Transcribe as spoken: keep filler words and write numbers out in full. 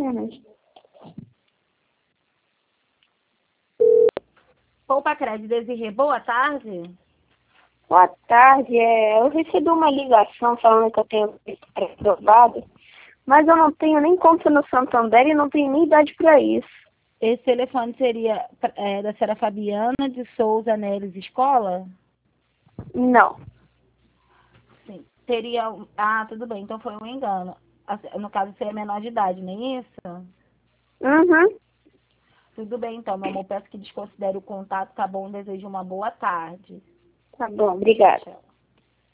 internet. Poupa Crédito, Desirê, boa tarde. Boa tarde, é, eu recebi uma ligação falando que eu tenho aprovado, mas eu não tenho nem conta no Santander e não tenho nem idade para isso. Esse telefone seria é, da senhora Fabiana de Souza Neres Escola? Não. Sim. Teria. Ah, tudo bem, então foi um engano. No caso, você é menor de idade, não é isso? Uhum. Tudo bem, então, meu amor. Peço que desconsidere o contato, tá bom? Desejo uma boa tarde. Tá bom, obrigada. Tchau.